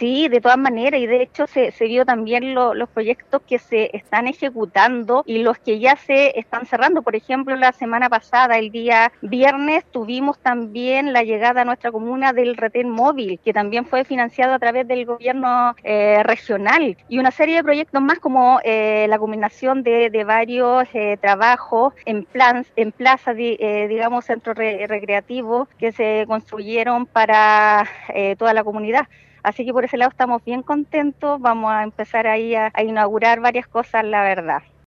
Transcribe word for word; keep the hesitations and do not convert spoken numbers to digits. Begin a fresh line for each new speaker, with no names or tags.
Sí, de todas maneras, y de hecho se, se vio también lo, los proyectos que se están ejecutando y los que ya se están cerrando. Por ejemplo, la semana pasada, el día viernes, tuvimos también la llegada a nuestra comuna del retén móvil, que también fue financiado a través del gobierno eh, regional, y una serie de proyectos más como eh, la combinación de, de varios eh, trabajos en, plan, en plazas, eh, digamos, centros re, recreativos que se construyeron para eh, toda la comunidad. Así que por ese lado estamos bien contentos, vamos a empezar ahí a, a inaugurar varias cosas, la verdad.